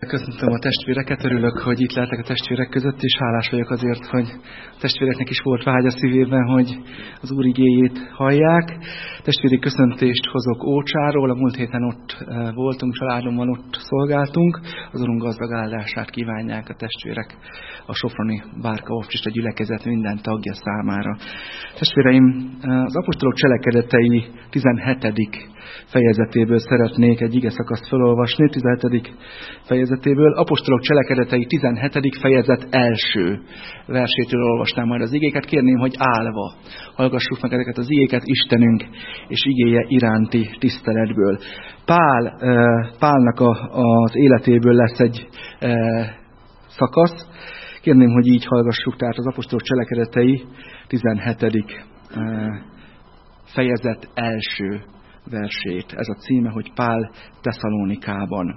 Köszöntöm a testvéreket, örülök, hogy itt lehetek a testvérek között, és hálás vagyok azért, hogy a testvéreknek is volt vágy a szívében, hogy az Úr igéjét hallják. Testvéri köszöntést hozok Ócsáról, a múlt héten ott voltunk, családommal ott szolgáltunk. Az Urunk gazdag áldását kívánják a testvérek a Soproni Bárka Baptista gyülekezet minden tagja számára. Testvéreim, az apostolok cselekedetei 17. fejezetéből szeretnék egy igeszakaszt felolvasni, 17. fejezetéből. Apostolok cselekedetei 17. fejezet első versétől olvasnám majd az igéket. Kérném, hogy állva hallgassuk meg ezeket az igéket Istenünk és igéje iránti tiszteletből. Pálnak az életéből lesz egy szakasz. Kérném, hogy így hallgassuk, tehát az apostolok cselekedetei 17. fejezet első versét. Ez a címe, hogy Pál Tesszalonikában.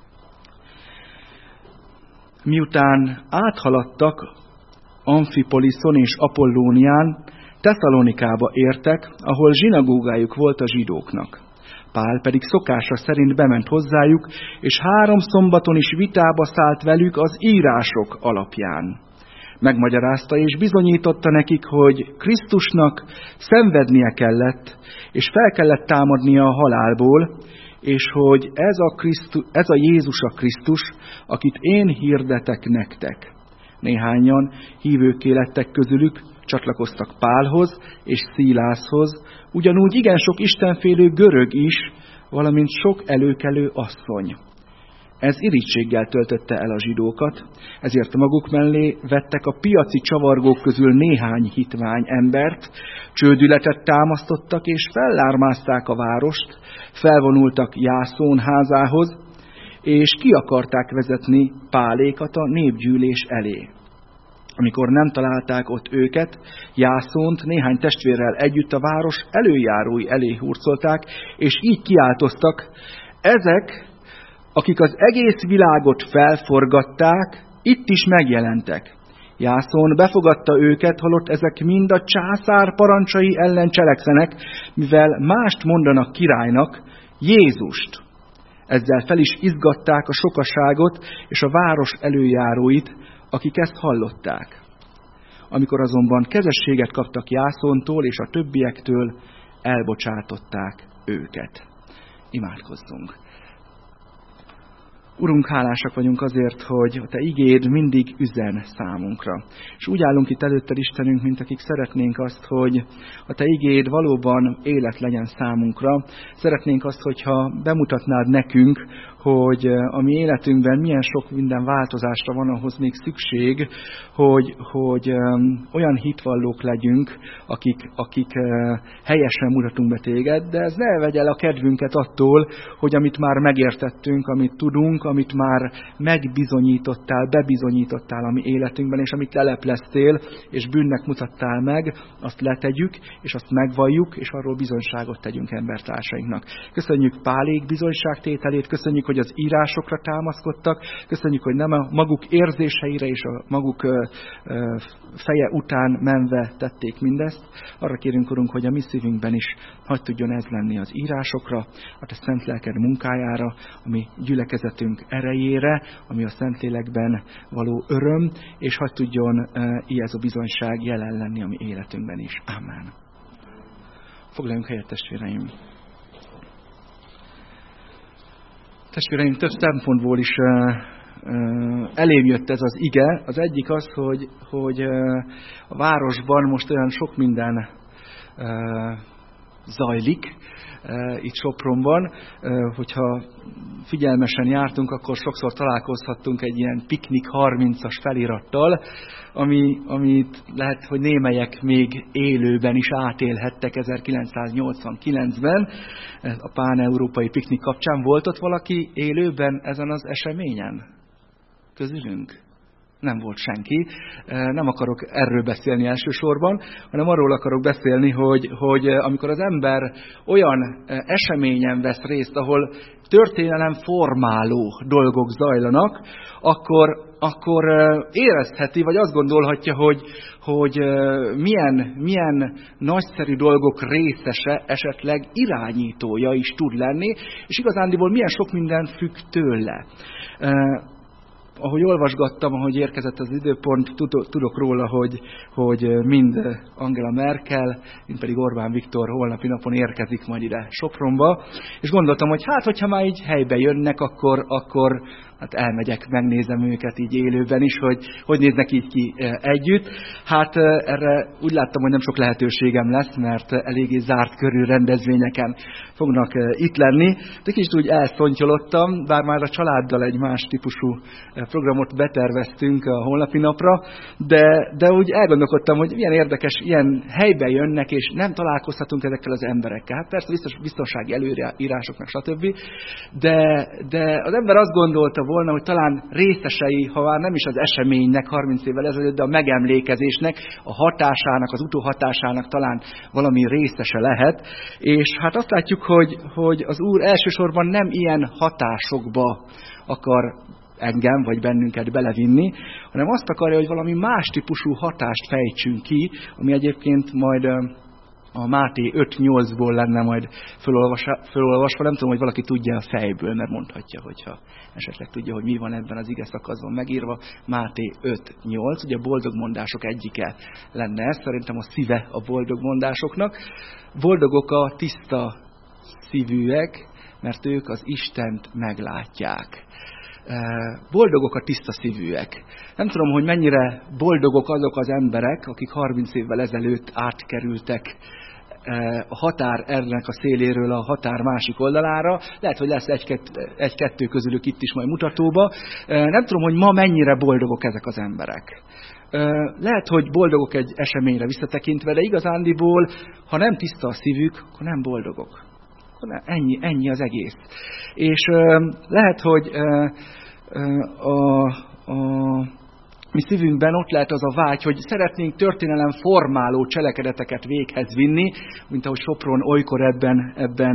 Miután áthaladtak Amfipoliszon és Apollónián, Tesszalonikába értek, ahol zsinagógájuk volt a zsidóknak. Pál pedig szokása szerint bement hozzájuk, és 3 szombaton is vitába szállt velük az írások alapján. Megmagyarázta és bizonyította nekik, hogy Krisztusnak szenvednie kellett, és fel kellett támadnia a halálból, és hogy ez a Jézus a Krisztus, akit én hirdetek nektek. Néhányan hívőkké lettek közülük, csatlakoztak Pálhoz és Szilászhoz, ugyanúgy igen sok istenfélő görög is, valamint sok előkelő asszony. Ez irítséggel töltötte el a zsidókat, ezért maguk mellé vettek a piaci csavargók közül néhány hitvány embert, csődületet támasztottak és fellármázták a várost, felvonultak Jászón házához, és ki akarták vezetni Pálékat a népgyűlés elé. Amikor nem találták ott őket, Jászont néhány testvérrel együtt a város előjárói elé hurcolták, és így kiáltoztak: ezek, akik az egész világot felforgatták, itt is megjelentek. Jászón befogadta őket, holott ezek mind a császár parancsai ellen cselekszenek, mivel mást mondanak királynak, Jézust. Ezzel fel is izgatták a sokaságot és a város előjáróit, akik ezt hallották. Amikor azonban kezességet kaptak Jászontól és a többiektől, elbocsátották őket. Imádkozzunk! Urunk, hálásak vagyunk azért, hogy a Te igéd mindig üzen számunkra. És úgy állunk itt előtted, Istenünk, mint akik szeretnénk azt, hogy a Te igéd valóban élet legyen számunkra. Szeretnénk azt, hogyha bemutatnád nekünk, hogy a mi életünkben milyen sok minden változásra van ahhoz még szükség, hogy olyan hitvallók legyünk, akik helyesen mutatunk be Téged, de ez ne vegye el a kedvünket attól, hogy amit már megértettünk, amit tudunk, amit már megbizonyítottál, bebizonyítottál a mi életünkben, és amit lelepleztél, és bűnnek mutattál meg, azt letegyük, és azt megvalljuk, és arról bizonyságot tegyünk embertársainknak. Köszönjük Pálék bizonyságtételét, köszönjük, hogy az írásokra támaszkodtak, köszönjük, hogy nem a maguk érzéseire és a maguk feje után menve tették mindezt. Arra kérünk, Urunk, hogy a mi szívünkben is hadd tudjon ez lenni az írásokra, a Te szent lelked munkájára, a mi gyülekezetünk erejére, ami a Szentlélekben való öröm, és hadd tudjon ez a bizonyság jelen lenni a mi életünkben is. Amen. Foglaljunk helyet, testvéreim! Testvéreim, több szempontból is elém jött ez az ige. Az egyik az, hogy a városban most olyan sok minden zajlik, itt Sopronban. Hogyha figyelmesen jártunk, akkor sokszor találkozhattunk egy ilyen piknik 30-as felirattal, amit lehet, hogy némelyek még élőben is átélhettek 1989-ben. A pán-európai piknik kapcsán volt ott valaki élőben ezen az eseményen? Közülünk? Nem volt senki. Nem akarok erről beszélni elsősorban, hanem arról akarok beszélni, hogy amikor az ember olyan eseményen vesz részt, ahol történelemformáló dolgok zajlanak, akkor érezheti, vagy azt gondolhatja, hogy milyen nagyszerű dolgok részese, esetleg irányítója is tud lenni, és igazándiból milyen sok minden függ tőle. ahogy olvasgattam, ahogy érkezett az időpont, tudok róla, hogy mind Angela Merkel, mind pedig Orbán Viktor holnapi napon érkezik majd ide Sopronba, és gondoltam, hogy hát, hogyha már így helybe jönnek, akkor hát elmegyek, megnézem őket így élőben is, hogy néznek így ki együtt. Hát erre úgy láttam, hogy nem sok lehetőségem lesz, mert eléggé zárt körű rendezvényeken fognak itt lenni. De kicsit úgy elszontyolottam, bár már a családdal egy más típusú programot beterveztünk a holnapi napra, de úgy elgondolkodtam, hogy milyen érdekes, ilyen helybe jönnek, és nem találkozhatunk ezekkel az emberekkel. Hát persze biztonsági előírásoknak, stb. De az ember azt gondolta volna, hogy talán részesei, ha már nem is az eseménynek 30 évvel ezelőtt, de a megemlékezésnek, a hatásának, az utóhatásának talán valami részese lehet. És hát azt látjuk, hogy az Úr elsősorban nem ilyen hatásokba akar engem vagy bennünket belevinni, hanem azt akarja, hogy valami más típusú hatást fejtsünk ki, ami egyébként majd a Máté 5.8-ból lenne majd felolvasva. Nem tudom, hogy valaki tudja a fejből, mert mondhatja, hogyha esetleg tudja, hogy mi van ebben az ige szakaszban megírva. Máté 5.8, ugye a boldogmondások egyike lenne ez, szerintem a szíve a boldogmondásoknak. Boldogok a tiszta szívűek, mert ők az Istent meglátják. Boldogok a tiszta szívűek. Nem tudom, hogy mennyire boldogok azok az emberek, akik 30 évvel ezelőtt átkerültek a határ ennek a széléről a határ másik oldalára. Lehet, hogy lesz egy-kettő közülük itt is majd mutatóba. Nem tudom, hogy ma mennyire boldogok ezek az emberek. Lehet, hogy boldogok egy eseményre visszatekintve, de igazándiból, ha nem tiszta a szívük, akkor nem boldogok. Ennyi az egész. És lehet, hogy a mi szívünkben ott lehet az a vágy, hogy szeretnénk történelem formáló cselekedeteket véghez vinni, mint ahogy Sopron olykor ebben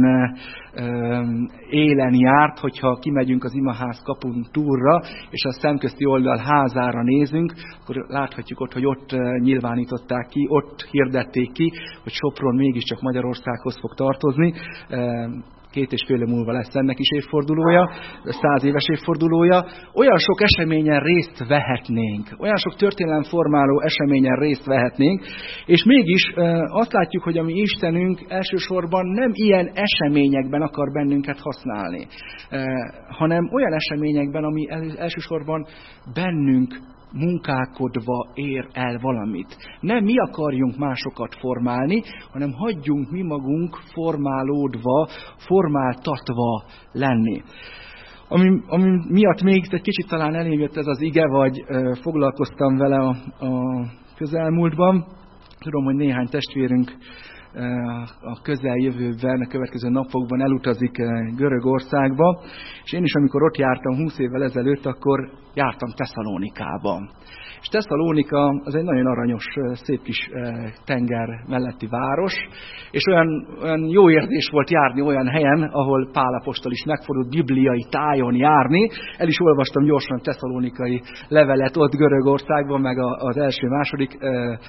élen járt, hogyha kimegyünk az imaház kapun túlra, és a szemközti oldal házára nézünk, akkor láthatjuk ott, hogy ott nyilvánították ki, ott hirdették ki, hogy Sopron mégiscsak Magyarországhoz fog tartozni. 2,5 év múlva lesz ennek is évfordulója, 100 éves évfordulója. Olyan sok eseményen részt vehetnénk, olyan sok történelemformáló eseményen részt vehetnénk, és mégis azt látjuk, hogy a mi Istenünk elsősorban nem ilyen eseményekben akar bennünket használni, hanem olyan eseményekben, ami elsősorban bennünk munkálkodva ér el valamit. Nem mi akarjunk másokat formálni, hanem hagyjunk mi magunk formálódva, formáltatva lenni. Ami miatt még egy kicsit talán elém jött ez az ige, vagy foglalkoztam vele a közelmúltban. Tudom, hogy néhány testvérünk a közeljövőben, a következő napokban elutazik Görögországba, és én is, amikor ott jártam 20 évvel ezelőtt, akkor jártam Tesszalónikába. És Tesszalónika az egy nagyon aranyos, szép kis tenger melletti város, és olyan jó érzés volt járni olyan helyen, ahol Pál apostol is megfordult bibliai tájon járni. El is olvastam gyorsan tesszalónikai levelet ott Görögországban, meg az első-második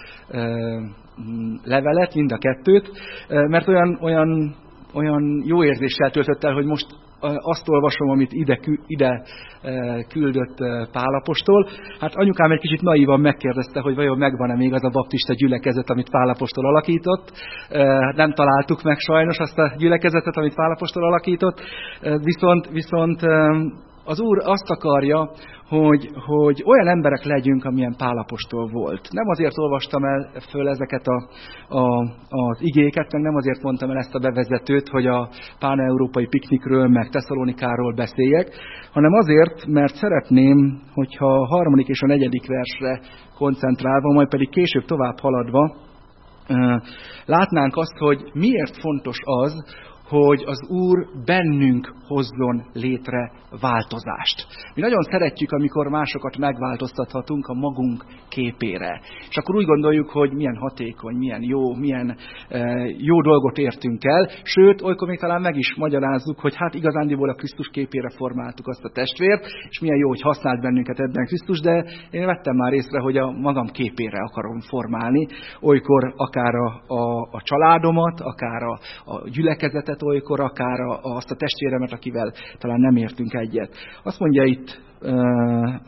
levelet, mind a kettőt, mert olyan jó érzéssel töltött el, hogy most azt olvasom, amit ide küldött Pál apostol. Hát anyukám egy kicsit naívan megkérdezte, hogy vajon megvan-e még az a baptista gyülekezet, amit Pál apostol alakított. Nem találtuk meg sajnos azt a gyülekezetet, amit Pál apostol alakított, viszont az Úr azt akarja, hogy olyan emberek legyünk, amilyen Pál apostol volt. Nem azért olvastam el föl ezeket az igéket, meg nem azért mondtam el ezt a bevezetőt, hogy a pán-európai piknikről, meg Tesszalonikáról beszéljek, hanem azért, mert szeretném, hogyha a 3. és a 4. versre koncentrálva, majd pedig később tovább haladva, látnánk azt, hogy miért fontos az, hogy az Úr bennünk hozzon létre változást. Mi nagyon szeretjük, amikor másokat megváltoztathatunk a magunk képére. És akkor úgy gondoljuk, hogy milyen hatékony, milyen jó dolgot értünk el. Sőt, olykor még talán meg is magyarázzuk, hogy hát igazándiból a Krisztus képére formáltuk azt a testvért, és milyen jó, hogy használt bennünket ebben Krisztus, de én vettem már észre, hogy a magam képére akarom formálni. Olykor akár a családomat, akár a gyülekezetet, olykor akár azt a testvéremet, akivel talán nem értünk egyet. Azt mondja itt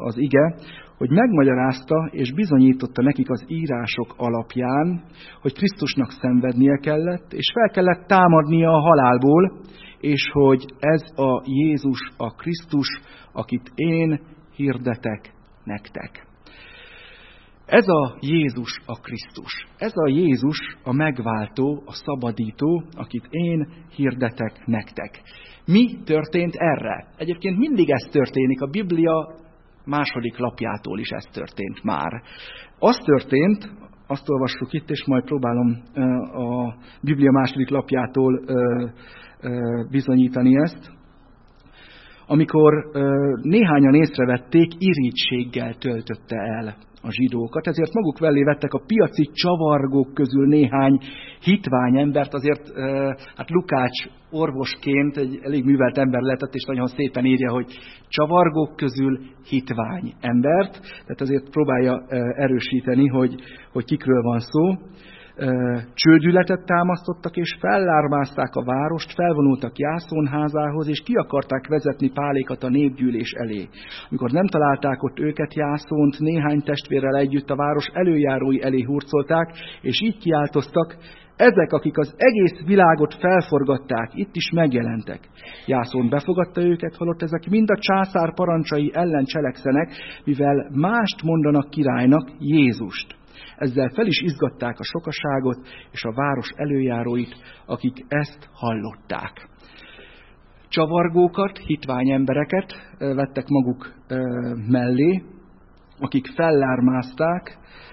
az ige, hogy megmagyarázta és bizonyította nekik az írások alapján, hogy Krisztusnak szenvednie kellett, és fel kellett támadnia a halálból, és hogy ez a Jézus a Krisztus, akit én hirdetek nektek. Ez a Jézus a Krisztus. Ez a Jézus a megváltó, a szabadító, akit én hirdetek nektek. Mi történt erre? Egyébként mindig ez történik. A Biblia második lapjától is ez történt már. Az történt, azt olvassuk itt, és majd próbálom a Biblia második lapjától bizonyítani ezt, amikor néhányan észrevették, irítséggel töltötte el a zsidókat, ezért maguk mellé vettek a piaci csavargók közül néhány hitvány embert, azért hát Lukács orvosként egy elég művelt ember lehetett, és nagyon szépen írja, hogy csavargók közül hitvány embert, tehát azért próbálja erősíteni, hogy kikről van szó. Csődületet támasztottak, és fellármázták a várost, felvonultak Jászón házához, és ki akarták vezetni Pálékat a népgyűlés elé. Amikor nem találták ott őket, Jászónt néhány testvérrel együtt a város előjárói elé hurcolták, és így kiáltoztak: ezek, akik az egész világot felforgatták, itt is megjelentek. Jászón befogadta őket, holott ezek mind a császár parancsai ellen cselekszenek, mivel mást mondanak királynak, Jézust. Ezzel fel is izgatták a sokaságot és a város előjáróit, akik ezt hallották. Csavargókat, hitvány embereket vettek maguk mellé, akik fellármázták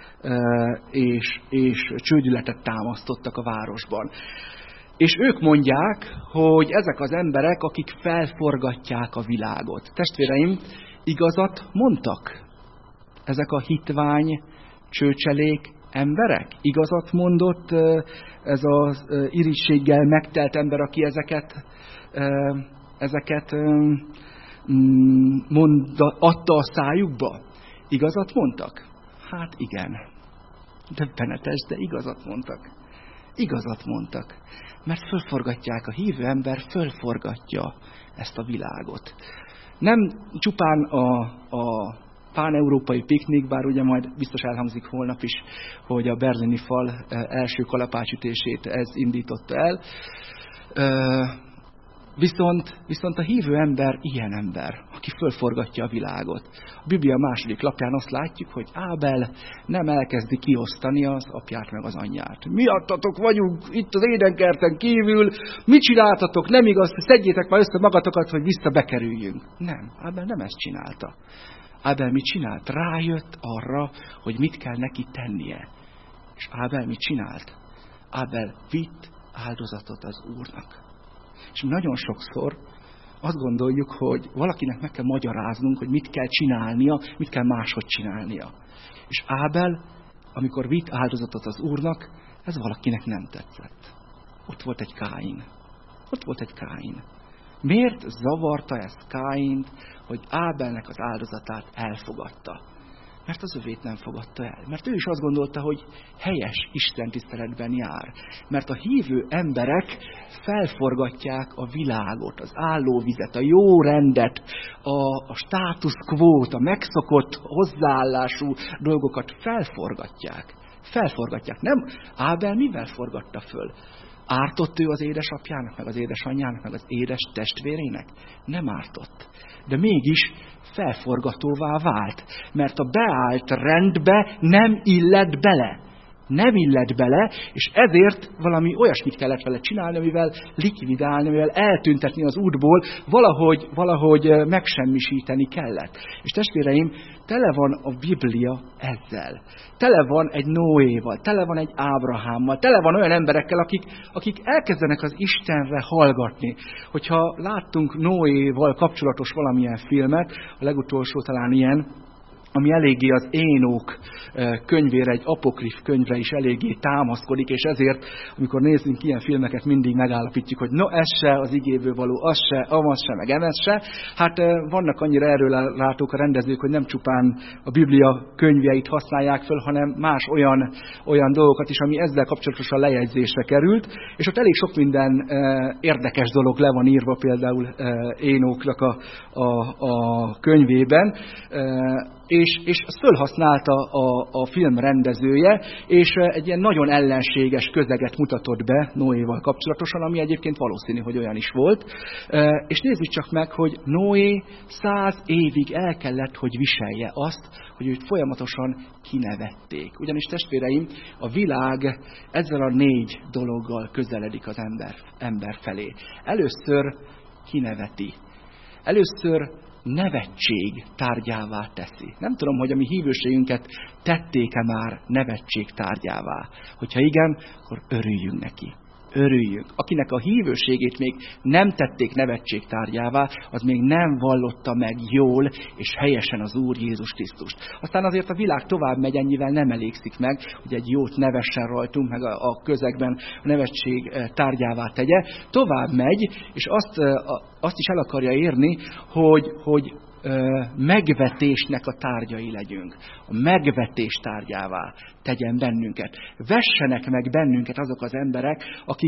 és csődületet támasztottak a városban. És ők mondják, hogy ezek az emberek, akik felforgatják a világot. Testvéreim, igazat mondtak ezek a hitvány csőcselék emberek? Igazat mondott ez az irítséggel megtelt ember, aki ezeket adta a szájukba? Igazat mondtak? Hát igen. Döbbenetes, de igazat mondtak. Igazat mondtak. Mert fölforgatják, a hívő ember fölforgatja ezt a világot. Nem csupán a pán-európai piknik, bár ugye majd biztos elhangzik holnap is, hogy a berlini fal első kalapácsütését ez indította el. Viszont a hívő ember ilyen ember, aki fölforgatja a világot. A Biblia második lapján azt látjuk, hogy Ábel nem elkezdi kiosztani az apját meg az anyját. Miattatok vagyunk itt az édenkerten kívül, mit csináltatok, nem igaz, szedjétek már össze magatokat, hogy vissza bekerüljünk. Nem, Ábel nem ezt csinálta. Ábel mit csinált? Rájött arra, hogy mit kell neki tennie. És Ábel mit csinált? Ábel vitt áldozatot az Úrnak. És nagyon sokszor azt gondoljuk, hogy valakinek meg kell magyaráznunk, hogy mit kell csinálnia, mit kell máshogy csinálnia. És Ábel, amikor vitt áldozatot az Úrnak, ez valakinek nem tetszett. Ott volt egy Káin. Miért zavarta ezt Káint, hogy Ábelnek az áldozatát elfogadta? Mert az övét nem fogadta el. Mert ő is azt gondolta, hogy helyes istentiszteletben jár. Mert a hívő emberek felforgatják a világot, az állóvizet, a jó rendet, a status quo-t, a megszokott hozzáállású dolgokat felforgatják. Nem? Ábel mivel forgatta föl? Ártott ő az édesapjának, meg az édesanyjának, meg az édes testvérének? Nem ártott. De mégis felforgatóvá vált, mert a beállt rendbe nem illett bele. És ezért valami olyasmit kellett vele csinálni, amivel likvidálni, amivel eltüntetni az útból, valahogy megsemmisíteni kellett. És testvéreim, tele van a Biblia ezzel. Tele van egy Noéval, tele van egy Ábrahámmal, tele van olyan emberekkel, akik elkezdenek az Istenre hallgatni. Hogyha láttunk Noéval kapcsolatos valamilyen filmet, a legutolsó talán ilyen, ami eléggé az Énok könyvére, egy apokrif könyvre is eléggé támaszkodik, és ezért, amikor nézzünk ilyen filmeket, mindig megállapítjuk, hogy no, ez se az igéből való, az se, amaz se, meg emez se. Hát vannak annyira erről látók a rendezők, hogy nem csupán a Biblia könyveit használják föl, hanem más olyan dolgokat is, ami ezzel kapcsolatosan lejegyzésre került, és ott elég sok minden érdekes dolog le van írva, például Énoknak a könyvében, és ezt fölhasználta a film rendezője, és egy ilyen nagyon ellenséges közeget mutatott be Noéval kapcsolatosan, ami egyébként valószínű, hogy olyan is volt. És nézzük csak meg, hogy Noé 100 évig el kellett, hogy viselje azt, hogy őt folyamatosan kinevették. Ugyanis testvéreim, a világ ezzel a 4 dologgal közeledik az ember felé. Először kineveti. Először nevetség tárgyává teszi. Nem tudom, hogy a mi hívőségünket tették-e már nevetség tárgyává. Hogyha igen, akkor örüljünk neki. Örüljünk. Akinek a hívőségét még nem tették nevetség tárgyává, az még nem vallotta meg jól és helyesen az Úr Jézus Krisztust. Aztán azért a világ tovább megy, ennyivel nem elégszik meg, hogy egy jót nevessen rajtunk, meg a közegben a nevetség tárgyává tegye. Tovább megy, és azt is el akarja érni, hogy megvetésnek a tárgyai legyünk. A megvetés tárgyává tegyen bennünket. Vessenek meg bennünket azok az emberek,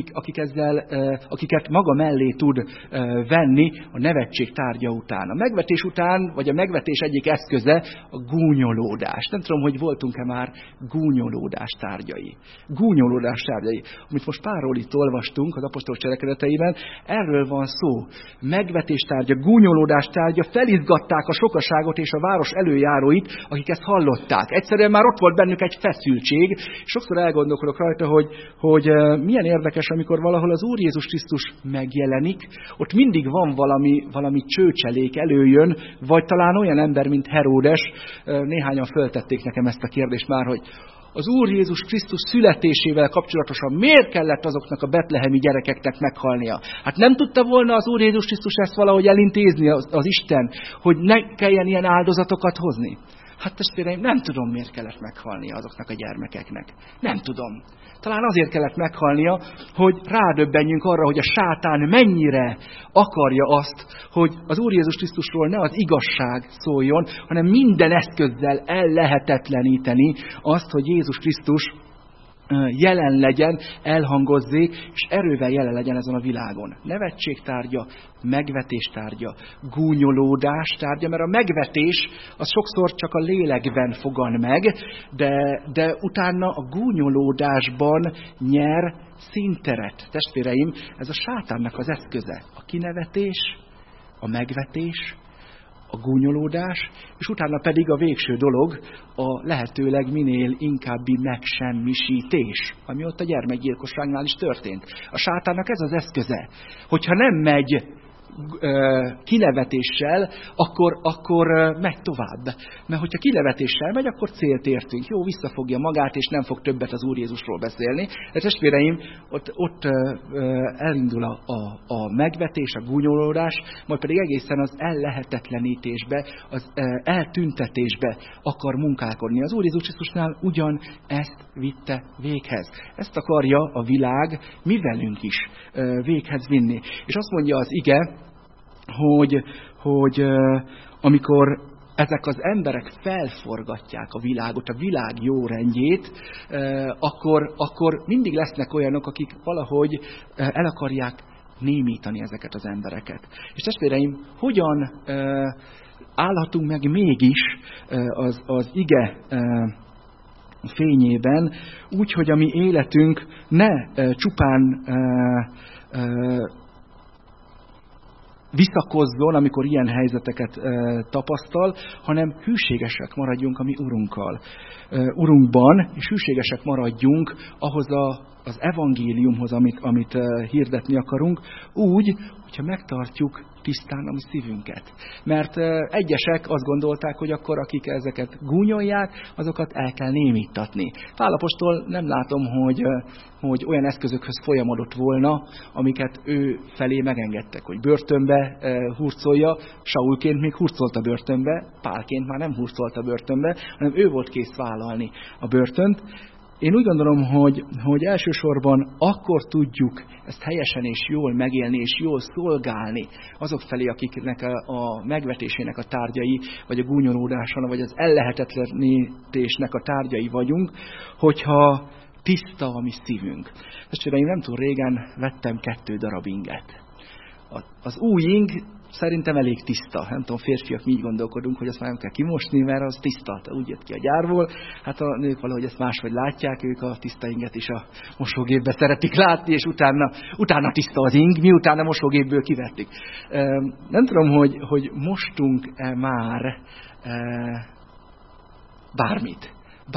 akiket maga mellé tud venni a nevetség tárgya után. A megvetés után, vagy a megvetés egyik eszköze a gúnyolódás. Nem tudom, hogy voltunk-e már gúnyolódás tárgyai. Gúnyolódás tárgyai. Amit most Pálról itt olvastunk az apostolok cselekedeteiben, erről van szó. Megvetés tárgya, gúnyolódás tárgya, felizgatták a sokaságot és a város előjáróit, akik ezt hallották. Egyszerűen már ott volt bennük egy feszültség. Sokszor elgondolkodok rajta, hogy milyen érdekes, amikor valahol az Úr Jézus Krisztus megjelenik, ott mindig van valami csőcselék előjön, vagy talán olyan ember, mint Heródes. Néhányan föltették nekem ezt a kérdést már, hogy az Úr Jézus Krisztus születésével kapcsolatosan miért kellett azoknak a betlehemi gyerekeknek meghalnia? Hát nem tudta volna az Úr Jézus Krisztus ezt valahogy elintézni az Isten, hogy ne kelljen ilyen áldozatokat hozni? Hát testvéreim, nem tudom, miért kellett meghalnia azoknak a gyermekeknek. Nem tudom. Talán azért kellett meghalnia, hogy rádöbbenjünk arra, hogy a sátán mennyire akarja azt, hogy az Úr Jézus Krisztusról ne az igazság szóljon, hanem minden eszközzel ellehetetleníteni azt, hogy Jézus Krisztus jelen legyen, elhangozzék, és erővel jelen legyen ezen a világon. Nevetség tárgya, megvetés tárgya, gúnyolódás tárgya, mert a megvetés az sokszor csak a lélekben fogan meg, de utána a gúnyolódásban nyer színteret. Testvéreim, ez a sátánnak az eszköze. A kinevetés, a megvetés, a gúnyolódás, és utána pedig a végső dolog, a lehetőleg minél inkábbi megsemmisítés, ami ott a gyermekgyilkosságnál is történt. A sátánnak ez az eszköze. Hogyha nem megy kinevetéssel, akkor megy tovább. Mert hogyha kinevetéssel megy, akkor célt értünk. Jó, visszafogja magát, és nem fog többet az Úr Jézusról beszélni. De testvéreim, ott elindul a megvetés, a gúnyolódás, majd pedig egészen az ellehetetlenítésbe, az eltüntetésbe akar munkálkodni. Az Úr Jézus Krisztusnál ugyan ezt vitte véghez. Ezt akarja a világ mi velünk is véghez vinni. És azt mondja az ige, hogy amikor ezek az emberek felforgatják a világot, a világ jó rendjét, akkor mindig lesznek olyanok, akik valahogy el akarják némítani ezeket az embereket. És testvéreim, hogyan állhatunk meg mégis az ige fényében, úgy, hogy a mi életünk ne csupán visszakozzon, amikor ilyen helyzeteket tapasztal, hanem hűségesek maradjunk a mi Urunkban, és hűségesek maradjunk ahhoz az evangéliumhoz, amit hirdetni akarunk, úgy, hogyha megtartjuk tisztán a mi szívünket. Mert egyesek azt gondolták, hogy akkor akik ezeket gúnyolják, azokat el kell némítatni. Pál apostol nem látom, hogy olyan eszközökhöz folyamodott volna, amiket ő felé megengedtek, hogy börtönbe hurcolja. Saulként még hurcolt a börtönbe, Pálként már nem hurcolt a börtönbe, hanem ő volt kész vállalni a börtönt. Én úgy gondolom, hogy elsősorban akkor tudjuk ezt helyesen és jól megélni, és jól szolgálni azok felé, akiknek a megvetésének a tárgyai, vagy a gúnyolódáson, vagy az ellehetetlenítésnek a tárgyai vagyunk, hogyha tiszta a mi szívünk. Testvéreim, nem túl régen vettem 2 darab inget. Az új ing szerintem elég tiszta. Nem tudom, férfiak mi így gondolkodunk, hogy azt már nem kell kimosni, mert az tiszta. Úgy jött ki a gyárból. Hát a nők valahogy ezt máshogy látják, ők a tiszta inget is a mosógépbe szeretik látni, és utána tiszta az ing, miután a mosógépből kivették. Nem tudom, hogy mostunk-e már bármit.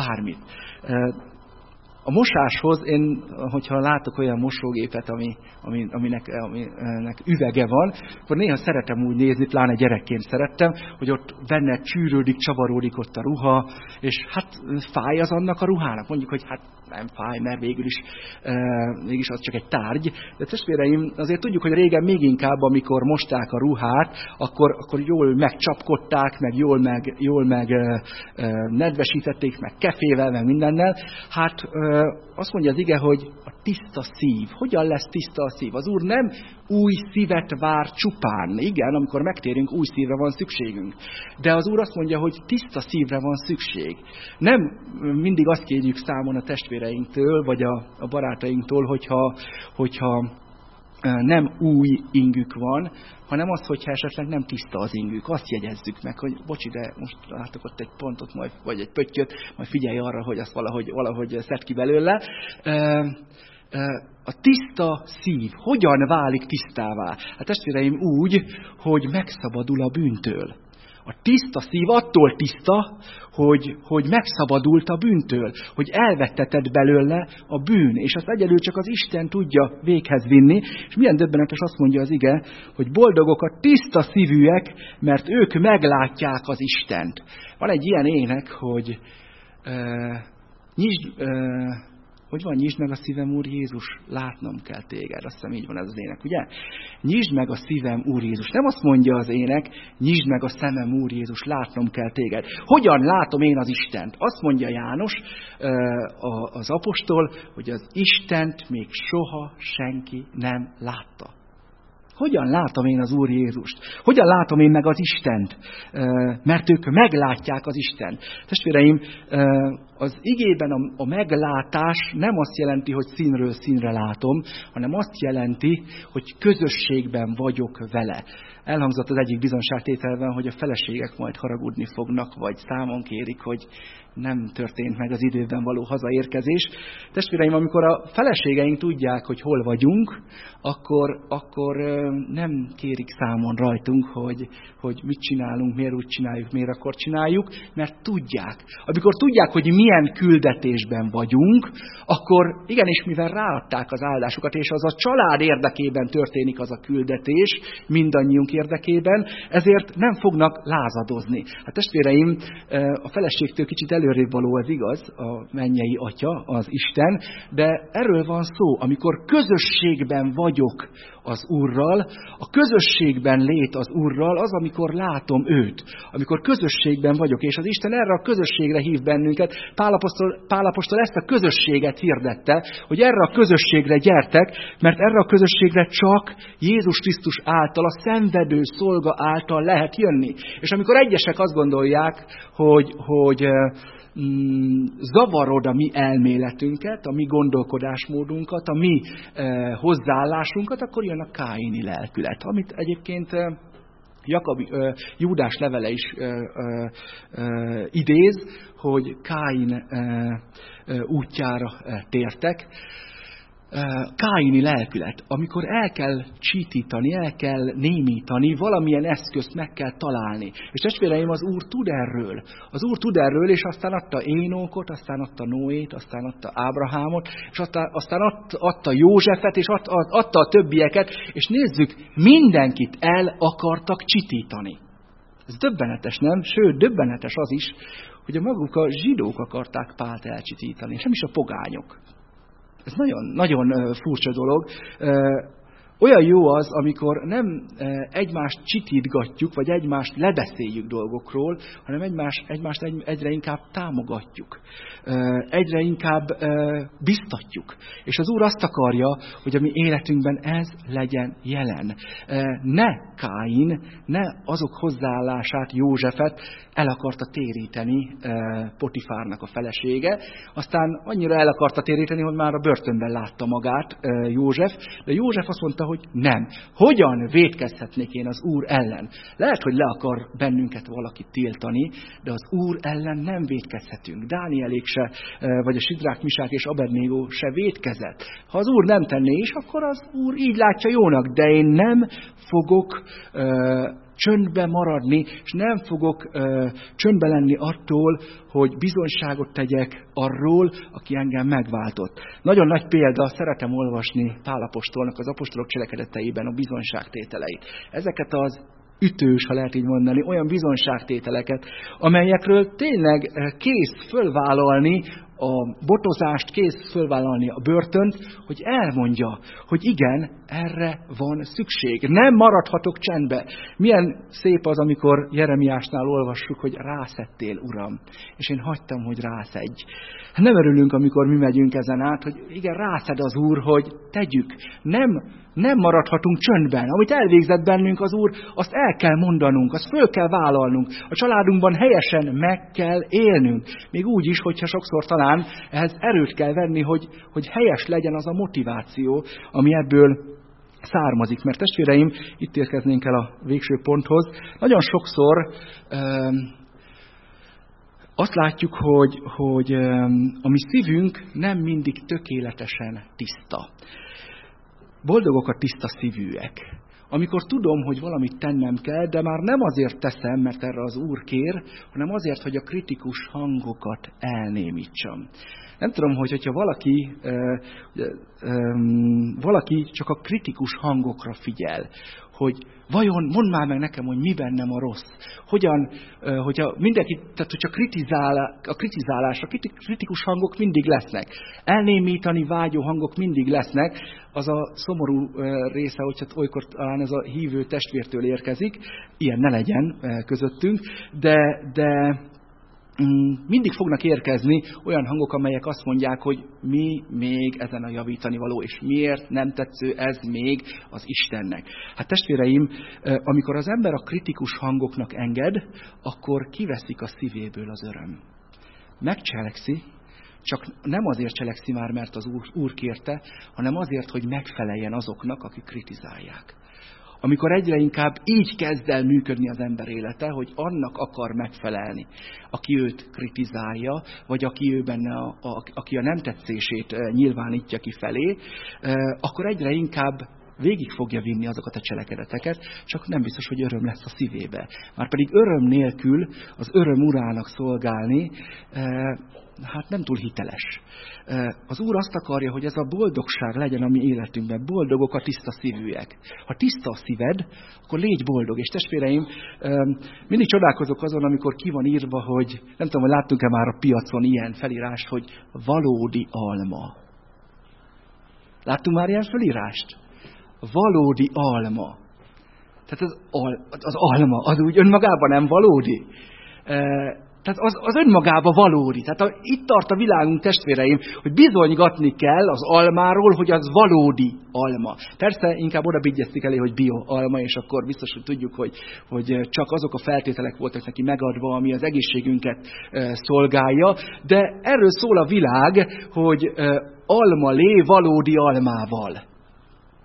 A mosáshoz én, hogyha látok olyan mosógépet, aminek üvege van, akkor néha szeretem úgy nézni, pláne gyerekként szerettem, hogy ott benne csűrődik, csavaródik ott a ruha, és hát fáj az annak a ruhának. Mondjuk, hogy hát nem fáj, mert mégis az csak egy tárgy. De testvéreim, azért tudjuk, hogy régen még inkább, amikor mosták a ruhát, akkor jól megcsapkodták, meg jól nedvesítették, meg kefével, meg mindennel. Hát azt mondja az ige, hogy a tiszta szív. Hogyan lesz tiszta a szív? Az Úr nem új szívet vár csupán. Igen, amikor megtérünk, új szívre van szükségünk. De az Úr azt mondja, hogy tiszta szívre van szükség. Nem mindig azt kérjük számon a testvéreinktől, vagy a barátainktól, hogyha nem új ingük van, hanem az, hogyha esetleg nem tiszta az ingük. Azt jegyezzük meg, hogy bocsi, de most látok ott egy pontot, vagy egy pöttyöt, majd figyelj arra, hogy azt valahogy szedd ki belőle. A tiszta szív hogyan válik tisztává? Hát testvéreim, úgy, hogy megszabadul a bűntől. A tiszta szív attól tiszta, hogy megszabadult a bűntől, hogy elvetteted belőle a bűn, és azt egyedül csak az Isten tudja véghez vinni, és milyen döbbenetes azt mondja az ige, hogy boldogok a tiszta szívűek, mert ők meglátják az Istent. Van egy ilyen ének, hogy nyisd meg a szívem, Úr Jézus, látnom kell téged. Azt hiszem, így van ez az ének, ugye? Nyisd meg a szívem, Úr Jézus. Nem azt mondja az ének, nyisd meg a szemem, Úr Jézus, látnom kell téged. Hogyan látom én az Istent? Azt mondja János, az apostol, hogy az Istent még soha senki nem látta. Hogyan látom én az Úr Jézust? Hogyan látom én meg az Istent? Mert ők meglátják az Istent. Testvéreim, az igében a meglátás nem azt jelenti, hogy színről színre látom, hanem azt jelenti, hogy közösségben vagyok vele. Elhangzott az egyik bizonságtételben, hogy a feleségek majd haragudni fognak, vagy számon kérik, hogy nem történt meg az időben való hazaérkezés. Testvéreim, amikor a feleségeink tudják, hogy hol vagyunk, akkor nem kérik számon rajtunk, hogy mit csinálunk, miért úgy csináljuk, miért akkor csináljuk, mert tudják. Amikor tudják, hogy milyen küldetésben vagyunk, akkor igenis, mivel ráadták az áldásukat, és az a család érdekében történik az a küldetés, mindannyiunk érdekében, ezért nem fognak lázadozni. Hát testvéreim, a feleségtől kicsit előrébb való, ez igaz, a mennyei Atya, az Isten, de erről van szó, amikor közösségben vagyok az Úrral, a közösségben lét az Úrral, az, amikor látom őt, amikor közösségben vagyok, és az Isten erre a közösségre hív bennünket. Pál apostol ezt a közösséget hirdette, hogy erre a közösségre gyertek, mert erre a közösségre csak Jézus Krisztus által, a szenvedő szolga által lehet jönni. És amikor egyesek azt gondolják, hogy zavarod a mi elméletünket, a mi gondolkodásmódunkat, a mi hozzáállásunkat, akkor jön a káini lelkület, amit egyébként Júdás levele is idéz, hogy Káin útjára tértek. káini lelkület, amikor el kell csítítani, el kell némítani, valamilyen eszközt meg kell találni. És testvéreim, az Úr tud erről. Az Úr tud erről, és aztán adta Énókot, aztán adta Noét, aztán adta Ábrahámot, és aztán adta Józsefet, és adta a többieket, és nézzük, mindenkit el akartak csitítani. Ez döbbenetes, nem? Sőt, döbbenetes az is, hogy maguk a zsidók akarták Pált elcsitítani, és nem is a pogányok. Ez nagyon, nagyon furcsa dolog. Olyan jó az, amikor nem egymást csitítgatjuk, vagy egymást lebeszéljük dolgokról, hanem egymást egyre inkább támogatjuk. Egyre inkább biztatjuk. És az Úr azt akarja, hogy a mi életünkben ez legyen jelen. Ne Káin, ne azok hozzáállását, Józsefet el akarta téríteni Potifárnak a felesége. Aztán annyira el akarta téríteni, hogy már a börtönben látta magát József, de József azt mondta, hogy nem. Hogyan vétkezhetnék én az Úr ellen? Lehet, hogy le akar bennünket valaki tiltani, de az Úr ellen nem vétkezhetünk. Dánielék se, vagy a Sidrák, Misák és Abednégó se vétkezett. Ha az Úr nem tenné is, akkor az Úr így látja jónak, de én nem fogok csöndbe maradni, és nem fogok csöndbe lenni attól, hogy bizonyságot tegyek arról, aki engem megváltott. Nagyon nagy példa, szeretem olvasni Pál apostolnak az apostolok cselekedeteiben a bizonyságtételeit. Ezeket az ütős, ha lehet így mondani, olyan bizonyságtételeket, amelyekről tényleg kész fölvállalni a botozást, kész fölvállalni a börtönt, hogy elmondja, hogy igen, erre van szükség. Nem maradhatok csendbe. Milyen szép az, amikor Jeremiásnál olvassuk, hogy rászettél, Uram, és én hagytam, hogy rászedj. Nem örülünk, amikor mi megyünk ezen át, hogy igen, rászed az Úr, hogy tegyük. Nem maradhatunk csöndben. Amit elvégzett bennünk az Úr, azt el kell mondanunk, azt föl kell vállalnunk. A családunkban helyesen meg kell élnünk. Még úgy is, hogyha sokszor talán ehhez erőt kell venni, hogy helyes legyen az a motiváció, ami ebből származik. Mert testvéreim, itt érkeznénk el a végső ponthoz. Nagyon sokszor azt látjuk, hogy a mi szívünk nem mindig tökéletesen tiszta. Boldogok a tiszta szívűek. Amikor tudom, hogy valamit tennem kell, de már nem azért teszem, mert erre az Úr kér, hanem azért, hogy a kritikus hangokat elnémítsam. Nem tudom, hogyha valaki csak a kritikus hangokra figyel, hogy vajon mondd már meg nekem, hogy mi bennem a rossz. Hogyha mindenki, tehát hogyha kritizálás, a kritikus hangok mindig lesznek. Elnémítani vágyó hangok mindig lesznek. Az a szomorú része, hogyha olykor talán ez a hívő testvértől érkezik, ilyen ne legyen közöttünk, de mindig fognak érkezni olyan hangok, amelyek azt mondják, hogy mi még ezen a javítani való, és miért nem tetsző ez még az Istennek. Hát testvéreim, amikor az ember a kritikus hangoknak enged, akkor kiveszik a szívéből az öröm. Megcselekszi, csak nem azért cselekszi már, mert az Úr kérte, hanem azért, hogy megfeleljen azoknak, akik kritizálják. Amikor egyre inkább így kezd el működni az ember élete, hogy annak akar megfelelni, aki őt kritizálja, vagy aki ő benne, aki a nem tetszését nyilvánítja ki felé, akkor egyre inkább végig fogja vinni azokat a cselekedeteket, csak nem biztos, hogy öröm lesz a szívébe. Márpedig öröm nélkül az öröm urának szolgálni, hát nem túl hiteles. Az Úr azt akarja, hogy ez a boldogság legyen a mi életünkben. Boldogok a tiszta szívűek. Ha tiszta a szíved, akkor légy boldog. És testvéreim, mindig csodálkozok azon, amikor ki van írva, hogy nem tudom, hogy láttunk-e már a piacon ilyen felírást, hogy valódi alma. Láttunk már ilyen felírást? Valódi alma. Tehát az alma, az úgy önmagában nem valódi. Tehát az önmagában valódi. Tehát itt tart a világunk, testvéreim, hogy bizonygatni kell az almáról, hogy az valódi alma. Persze inkább oda vigyeztik elé, hogy bio alma, és akkor biztos, hogy tudjuk, hogy csak azok a feltételek voltak neki megadva, ami az egészségünket szolgálja. De erről szól a világ, hogy alma lé valódi almával.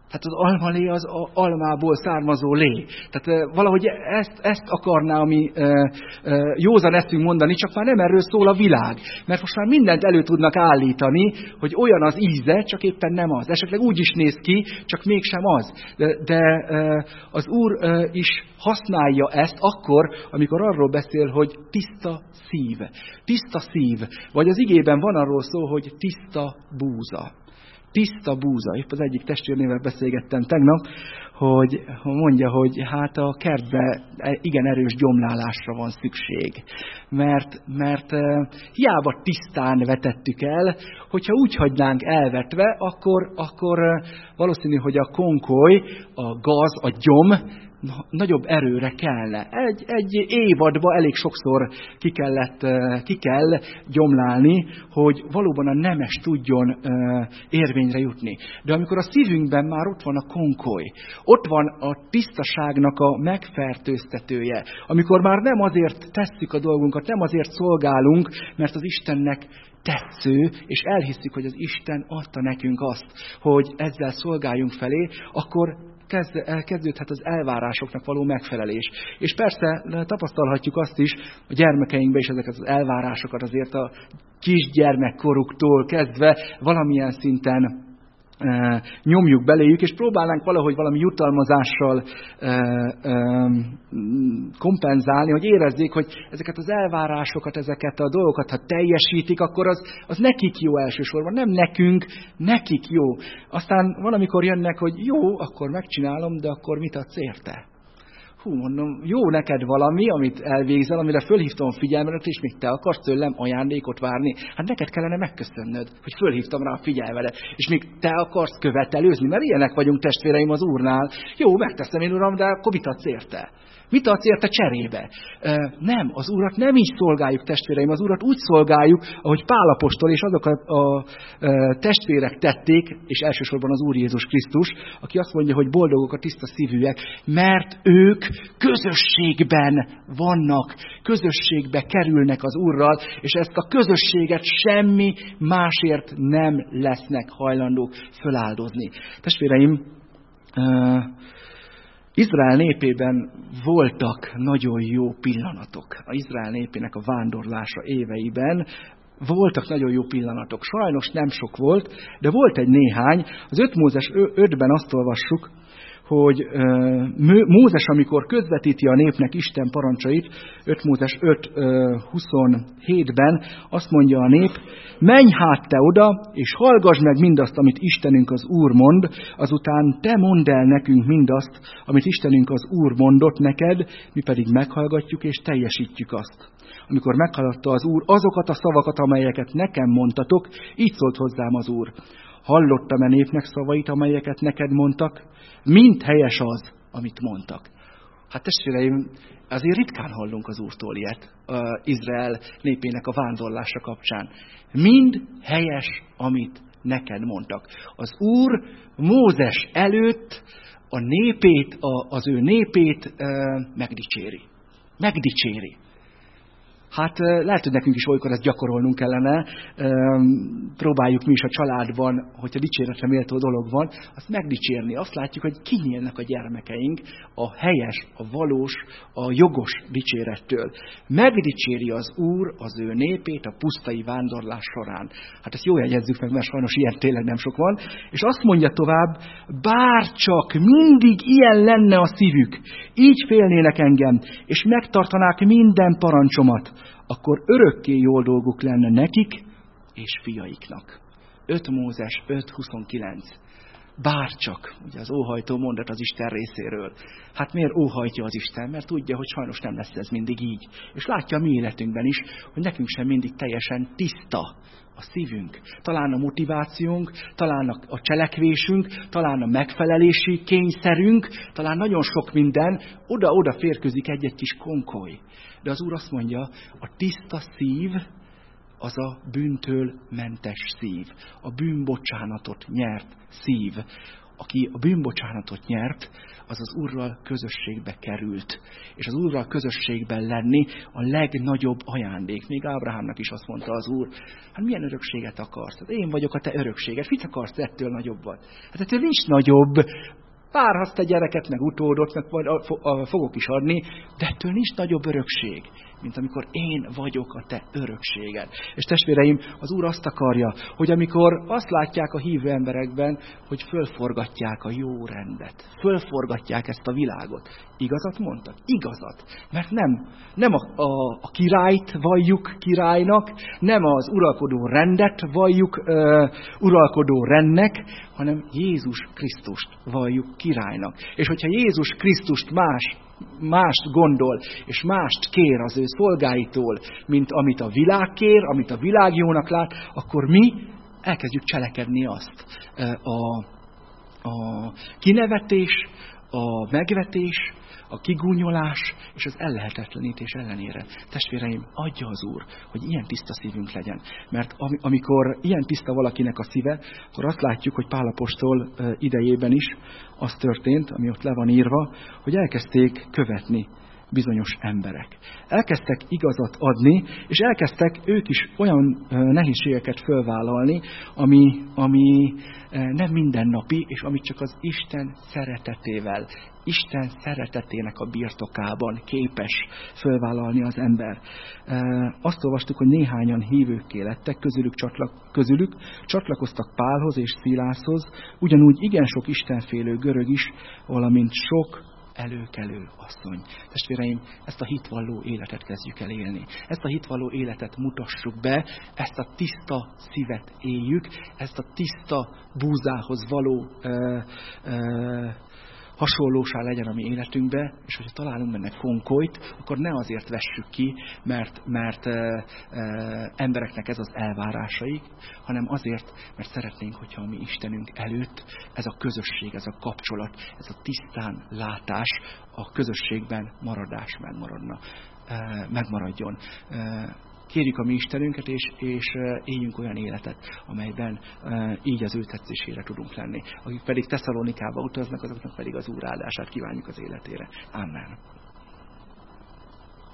Tehát az almalé az almából származó lé. Tehát valahogy ezt akarná a mi józan eszünk mondani, csak már nem erről szól a világ. Mert most már mindent elő tudnak állítani, hogy olyan az íze, csak éppen nem az. Esetleg úgy is néz ki, csak mégsem az. De az Úr is használja ezt akkor, amikor arról beszél, hogy tiszta szív. Tiszta szív. Vagy az igében van arról szó, hogy tiszta búza. Tiszta búza. Épp az egyik testvérnével beszélgettem tegnap, hogy mondja, hogy hát a kertbe igen erős gyomlálásra van szükség. Mert hiába tisztán vetettük el, hogyha úgy hagynánk elvetve, akkor valószínű, hogy a konkoly, a gaz, a gyom nagyobb erőre kellene. Egy évadban elég sokszor ki kell gyomlálni, hogy valóban a nemes tudjon érvényre jutni. De amikor a szívünkben már ott van a konkoly, ott van a tisztaságnak a megfertőztetője, amikor már nem azért tesszük a dolgunkat, nem azért szolgálunk, mert az Istennek tetsző, és elhisszük, hogy az Isten adta nekünk azt, hogy ezzel szolgáljunk felé, akkor elkezdődhet az elvárásoknak való megfelelés. És persze tapasztalhatjuk azt is, a gyermekeinkben is ezeket az elvárásokat azért a kisgyermekkoruktól kezdve valamilyen szinten nyomjuk beléjük, és próbálnánk valahogy valami jutalmazással kompenzálni, hogy érezzék, hogy ezeket az elvárásokat, ezeket a dolgokat, ha teljesítik, akkor az nekik jó elsősorban, nem nekünk, nekik jó. Aztán valamikor jönnek, hogy jó, akkor megcsinálom, de akkor mit adsz érte? Mondom, jó neked valami, amit elvégzel, amire fölhívtam a figyelmedet, és még te akarsz tőlem ajándékot várni. Hát neked kellene megköszönnöd, hogy fölhívtam rá a figyelmedet, és még te akarsz követelőzni, mert ilyenek vagyunk testvéreim az Úrnál. Jó, megteszem én, Uram, de akkor mit adsz érte? Mit adsz érte cserébe? Nem, az Urat nem így szolgáljuk, testvéreim, az Urat úgy szolgáljuk, ahogy Pál apostol és azok a testvérek tették, és elsősorban az Úr Jézus Krisztus, aki azt mondja, hogy boldogok a tiszta szívűek, mert ők közösségben vannak, közösségbe kerülnek az Úrral, és ezt a közösséget semmi másért nem lesznek hajlandók föláldozni. Testvéreim, Izrael népében voltak nagyon jó pillanatok. Az Izrael népének a vándorlása éveiben voltak nagyon jó pillanatok. Sajnos nem sok volt, de volt egy néhány. Az 5 Mózes 5-ben azt olvassuk, hogy Mózes, amikor közvetíti a népnek Isten parancsait, 5 Mózes 5:27-ben azt mondja a nép, menj hát te oda, és hallgass meg mindazt, amit Istenünk az Úr mond, azután te mondd el nekünk mindazt, amit Istenünk az Úr mondott neked, mi pedig meghallgatjuk és teljesítjük azt. Amikor meghallgatta az Úr azokat a szavakat, amelyeket nekem mondtatok, így szólt hozzám az Úr. Hallottam-e népnek szavait, amelyeket neked mondtak? Mind helyes az, amit mondtak. Hát testvéreim, azért ritkán hallunk az Úrtól ilyet Izrael népének a vándorlása kapcsán. Mind helyes, amit neked mondtak. Az Úr Mózes előtt a népét, az ő népét megdicséri. Megdicséri. Hát lehet, hogy nekünk is olykor ezt gyakorolnunk kellene, próbáljuk mi is a családban, hogyha dicséretre méltó dolog van, azt megdicsérni. Azt látjuk, hogy kinyílnak a gyermekeink a helyes, a valós, a jogos dicsérettől. Megdicséri az Úr az ő népét a pusztai vándorlás során. Hát ezt jól jegyezzük meg, mert sajnos ilyen tényleg nem sok van. És azt mondja tovább, bárcsak mindig ilyen lenne a szívük, így félnének engem, és megtartanák minden parancsomat, akkor örökké jól dolguk lenne nekik és fiaiknak. 5 Mózes 5:29. Bárcsak, ugye az óhajtó mondat az Isten részéről. Hát miért óhajtja az Isten? Mert tudja, hogy sajnos nem lesz ez mindig így. És látja a mi életünkben is, hogy nekünk sem mindig teljesen tiszta a szívünk. Talán a motivációnk, talán a cselekvésünk, talán a megfelelési kényszerünk, talán nagyon sok minden, oda-oda férkőzik egy-egy kis konkoly. De az Úr azt mondja, a tiszta szív az a bűntől mentes szív, a bűnbocsánatot nyert szív. aki a bűnbocsánatot nyert, az az Úrral közösségbe került. És az Úrral közösségben lenni a legnagyobb ajándék. Még Ábrahámnak is azt mondta az Úr, hát milyen örökséget akarsz? Hát én vagyok a te örökséged. Mit akarsz ettől nagyobbat? Hát ettől nincs nagyobb. Várhatsz te gyereket, meg utódot, meg fogok is adni, de ettől nincs nagyobb örökség, mint amikor én vagyok a te örökséged. És testvéreim, az Úr azt akarja, hogy amikor azt látják a hívő emberekben, hogy fölforgatják a jó rendet, fölforgatják ezt a világot. Igazat mondtak? Igazat. Mert nem a királyt valljuk királynak, nem az uralkodó rendet valljuk uralkodó rendnek, hanem Jézus Krisztust valljuk királynak. És hogyha Jézus Krisztust mást gondol, és mást kér az ő szolgáitól, mint amit a világ kér, amit a világ jónak lát, akkor mi elkezdjük cselekedni azt. A kinevetés, a megvetés, a kigúnyolás és az ellehetetlenítés ellenére. Testvéreim, adja az Úr, hogy ilyen tiszta szívünk legyen. Mert amikor ilyen tiszta valakinek a szíve, akkor azt látjuk, hogy Pál apostol idejében is az történt, ami ott le van írva, hogy elkezdték követni bizonyos emberek. Elkezdtek igazat adni, és elkezdtek ők is olyan nehézségeket fölvállalni, ami nem mindennapi, és amit csak az Isten szeretetével, Isten szeretetének a birtokában képes fölvállalni az ember. Azt olvastuk, hogy néhányan hívőkké lettek, közülük csatlakoztak Pálhoz és Szilászhoz, ugyanúgy igen sok istenfélő görög is, valamint sok előkelő asszony. Testvéreim, ezt a hitvalló életet kezdjük el élni. Ezt a hitvalló életet mutassuk be, ezt a tiszta szívet éljük, ezt a tiszta búzához való hasonlósá legyen a mi életünkbe, és hogyha találunk benne konkolyt, akkor ne azért vessük ki, mert embereknek ez az elvárásaik, hanem azért, mert szeretnénk, hogyha a mi Istenünk előtt ez a közösség, ez a kapcsolat, ez a tisztán látás, a közösségben maradás megmaradjon. Kérjük a mi Istenünket, és éljünk olyan életet, amelyben így az ő tetszésére tudunk lenni. Akik pedig Tesszalonikába utaznak, azoknak pedig az Úr áldását kívánjuk az életére. Amen.